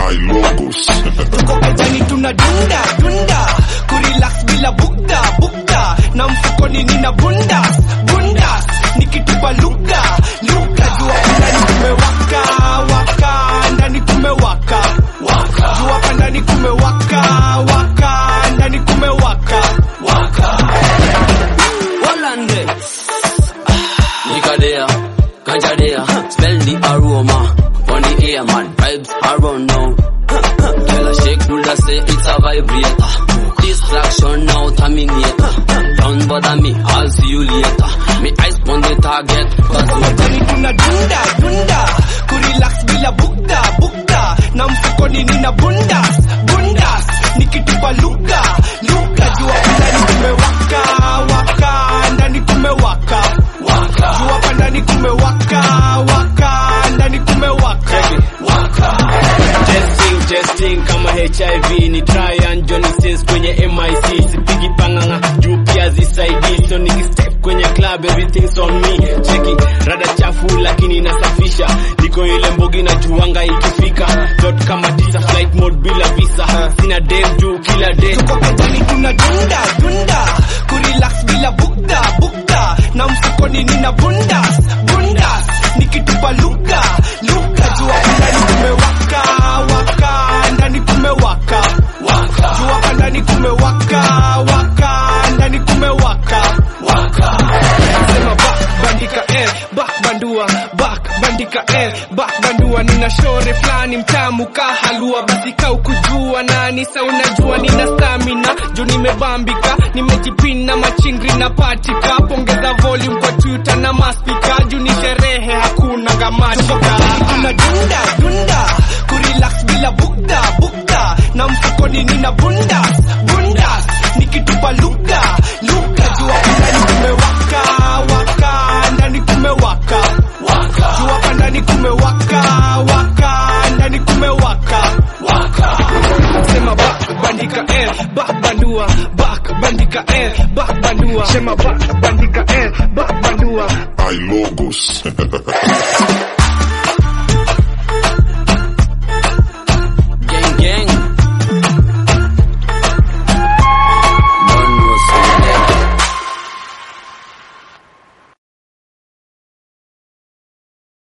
Logos. Tuko kejani tunadunda dunda, kurelax bila bukta, na mfukoni nina bunda, nikitupa luka, jua ndani kumewaka, ndani kumewaka, jua ndani kumewaka, ndani kumewaka, Walande Nikadea, Kanjadea, smell the aroma on the air, man, vibes around now. Tell a shake, do the say it's a vibrator. Distraction now terminator. Don't bother me, I'll see you later. Me eyes on the target, ndani tunadunda, kurelax bila bukta, na mfukoni nina bunda, nikitupa luka, jua ndani kumewaka, ndani kumewaka, jua ndani kumewaka, ndani kumewaka, Testing kama HIV ni try and Johnny Sins kwenye MIC, sipigi panganga juu pia zisaidi, so nikistep kwenye club everything's on me. Cheki rada chafu lakini nasafisha, niko ile mbogi na juanga ikifika, dot kama tisa flight mode bila visa, sina dem juu kila day. tuko kejani tunadunda, kurelax bila bukta, na mfukoni nina bunda, nikitupa luka, jua ndani kumewaka, ndani kumewaka, jua ndani kumewaka, ndani kumewaka, sema bandika back bandua, nina shore flani mtamu kahalua, basi kau kujua nani sa unajua nina stamina, jo nimebambika, nimejipina machingri na patika, pongeza volume kwa Twitter na maspika, juu ni sherehe hakuna gamatika, tunadunda, kurelax bila bukta, na mfukoni nina bunda, nikitupa luka, jua ndani kumewaka, ndani kumewaka, jua ndani kumewaka, ndani kumewaka, sema bandika bandua, sema bandika bandua, Logos.